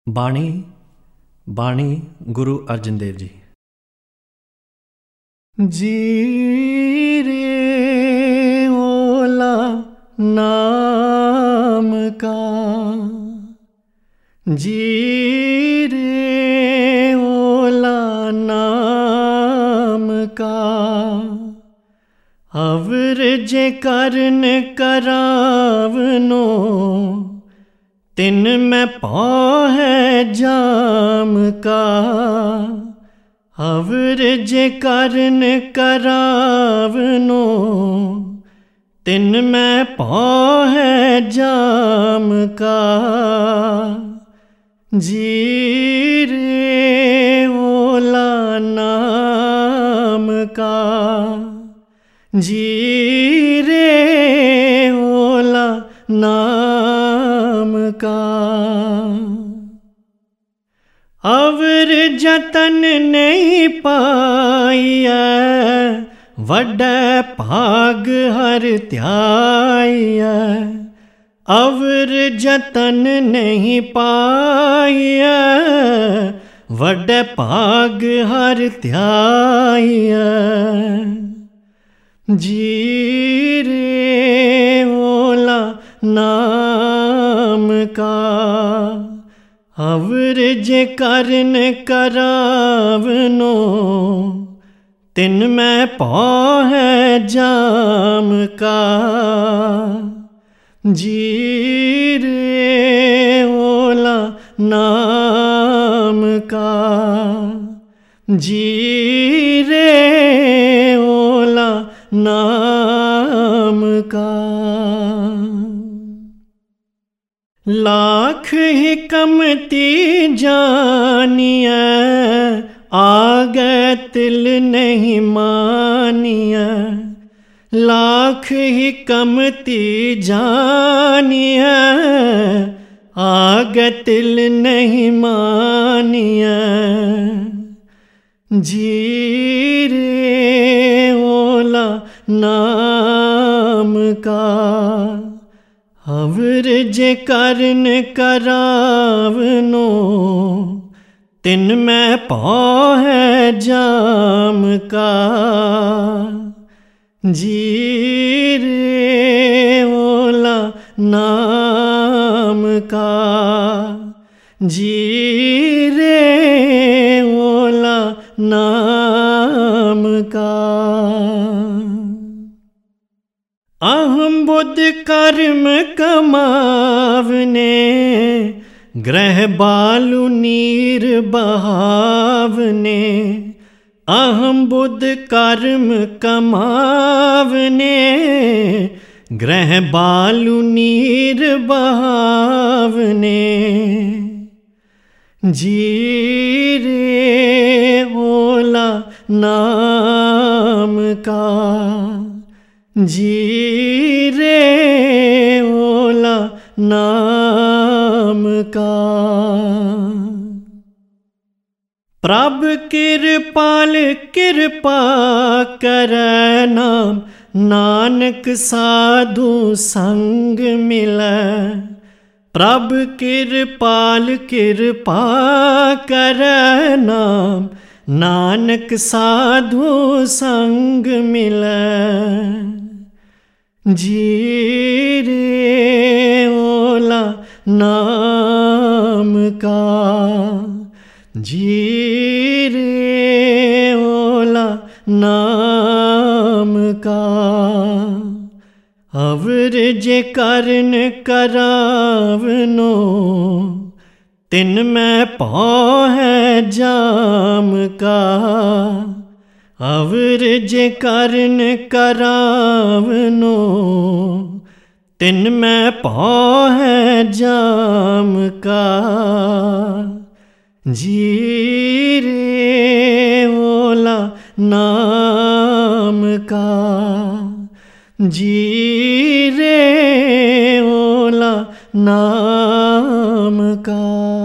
बाणी बाणी गुरु अर्जन देव जी। जी रे ओला नाम का, जी रे ओला नाम का, अवर जे करन करावनो, तिन में पाँ है जाम का। अवर जे करन करावनो, तिन में पाँ है जाम का। जी रे ओला नाम का, जी रे ओला नाम का। अवर जतन नहीं पाइया, वड्डे भाग हर त्याइया। अवर जतन नहीं पाइया, वड्डे भाग हर त्याइया। जी रे ओला नाम का, अवर जे करन करावनो, तिन में पाँ है जाम का। जी रे ओला नाम का, जी रे ओला नाम का। लाख हिकमती जानिया, आगे तिल नहीं मानिया। लाख हिकमती जानिया, आगे तिल नहीं मानिया। जी रे ओला नाम का, अवर जे करन करावनो, तिन में पाँ है जाम का। जी रे ओला नाम का, जी रे ओला नाम का। अहम बुद्ध कर्म कमावने, ग्रह बालु नीर बहावने। अहम बुद्ध कर्म कमावने, ग्रह बालु नीर बहावने। जी रे ओला नाम का, जी रे ओला नाम का। प्रभ कृपाल कृपा करे नाम, नानक साधु संग मिलै। प्रभ कृपाल कृपा करे नाम, नानक साधु संग मिलै। जी रे ओला नाम का, जी रे ओला नाम का। अवर जे करन करावनो, तिन में पाँ है जाम का। अवर जे करन करावनो, तिन में पाँ है जाम का। जी रे ओला नाम का, जी रे ओला नाम का।